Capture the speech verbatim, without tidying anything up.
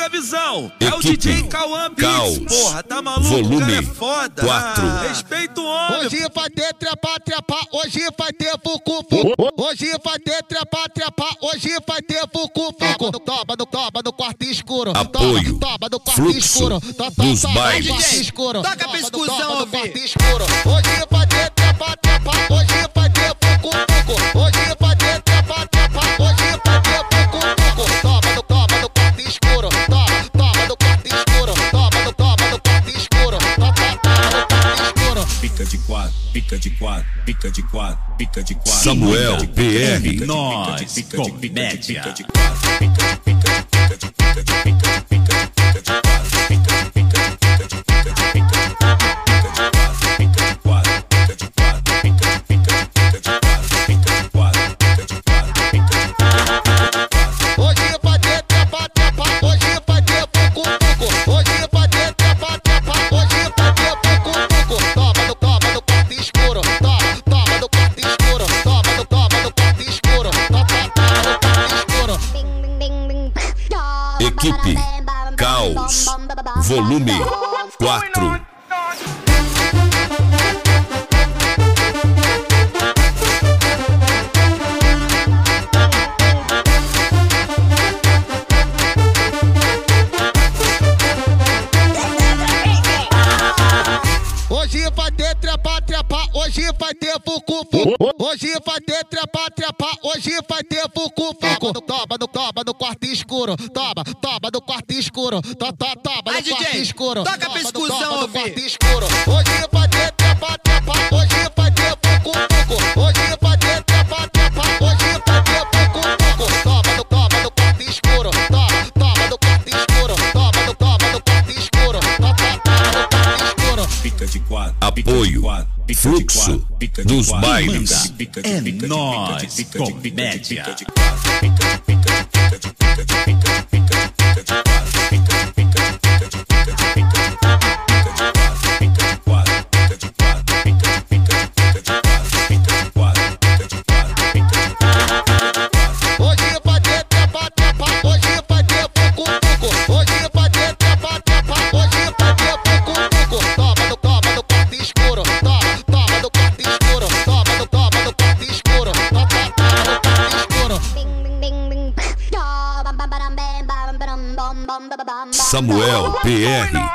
visão. É o Equipe D J Cauã Beats, Caos. porra, tá maluco? Volume O cara é foda. quatro. Ah, respeita o homem. Hoje vai ter trepa, trepa, hoje vai ter fucu, fucu. Hoje vai ter trepa, trepa, hoje vai ter fucu, fucu. Toma no toma no quarto escuro. Apoio. Toma, toma no quarto Fluxo escuro. Toma, dos toma, bailes. no quarto escuro. Toca a Toma, percussão, toma no ouvi. quarto escuro. Hoje vai ter trepa, trepa, hoje vai ter fucu, fucu. Hoje vai ter trepa, trepa, hoje vai ter fucu, fucu. Toma no toma no quarto escuro. Toma, toma no quarto escuro. Toma no toma no quarto escuro. Toma, toma no quarto escuro. Pica de quatro, pica de quatro, pica de quatro, pica de quatro. Samuel P R. Nós, comédia. Hoje vai ter trepa, trepa, hoje vai ter fucu, fucu. Hoje vai ter trepa, trepa, hoje vai ter fucu, fucu. Toma no toma no quarto escuro. Toma, toma no quarto escuro. Toma no toma no quarto escuro. Toma, toma no quarto escuro. Equipe Caos. Volume quatro. Hoje vai ter trepa, trepa, hoje vai ter fucu, fucu. Hoje vai ter trepa, trepa, hoje vai ter fucu, fucu. Toma no toma no quarto escuro. Toma, toma no quarto escuro. Toma, toma Vai, no quarto D J, escuro. toca a Toma no percussão, toma no ouvi. quarto escuro. Hoje vai ter trepa, trepa, hoje vai ter fucu, fucu. Hoje vai ter trepa, trepa, hoje vai ter fucu, fucu. Toma no toma no quarto escuro. Toma, toma no quarto escuro. Toma no toma no quarto escuro. Toma, toma no quarto escuro. Pica de quatro, Apoio. Fluxo dos bailes. É nóis, comédia. Hoje vai ter trepa, trepa, hoje vai ter fucu, fucu. Hoje vai ter trepa, trepa, hoje vai ter fucu, fucu. Toma no toma no quarto escuro. Toma, toma no quarto escuro. Toma no toma no quarto escuro. Toma, toma no quarto escuro. Samuel P R.